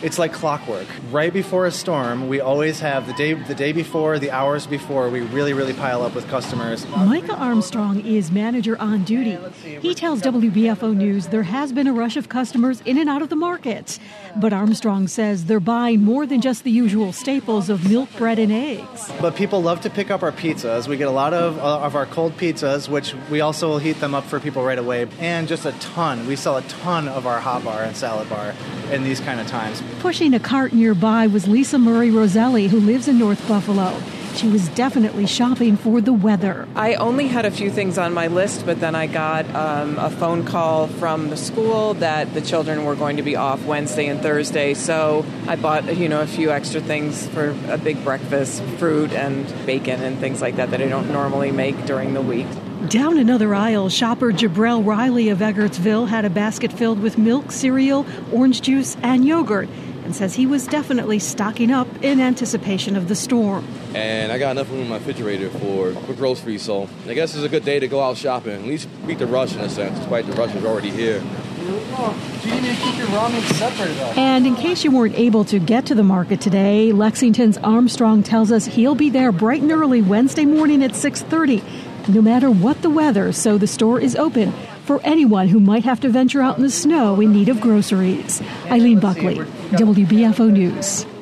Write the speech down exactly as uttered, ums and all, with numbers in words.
It's like clockwork. Right before a storm, we always have the day the day before, the hours before, we really, really pile up with customers. Micah Armstrong is manager on duty. He tells W B F O News there has been a rush of customers in and out of the market. But Armstrong says they're buying more than just the usual staples of milk, bread, and eggs. But people love to pick up our pizzas. We get a lot of, uh, of our cold pizzas, which we also will heat them up for people right away. And just a ton. We sell a ton of our hot bar and salad bar in these kind of times. Pushing a cart nearby was Lisa Murray Roselli, who lives in North Buffalo. She was definitely shopping for the weather. I only had a few things on my list, but then I got um, a phone call from the school that the children were going to be off Wednesday and Thursday. So I bought, you know, a few extra things for a big breakfast, fruit and bacon and things like that that I don't normally make during the week. Down another aisle, shopper Jabrell Riley of Eggertsville had a basket filled with milk, cereal, orange juice, and yogurt, and says he was definitely stocking up in anticipation of the storm. And I got enough room in my refrigerator for, for groceries, so I guess it's a good day to go out shopping. At least beat the rush in a sense, despite the rush is already here. Oh, you need to keep your ramen separate, though. And in case you weren't able to get to the market today, Lexington's Armstrong tells us he'll be there bright and early Wednesday morning at six thirty, no matter what the weather, so the store is open for anyone who might have to venture out in the snow in need of groceries. Eileen Buckley, W B F O News.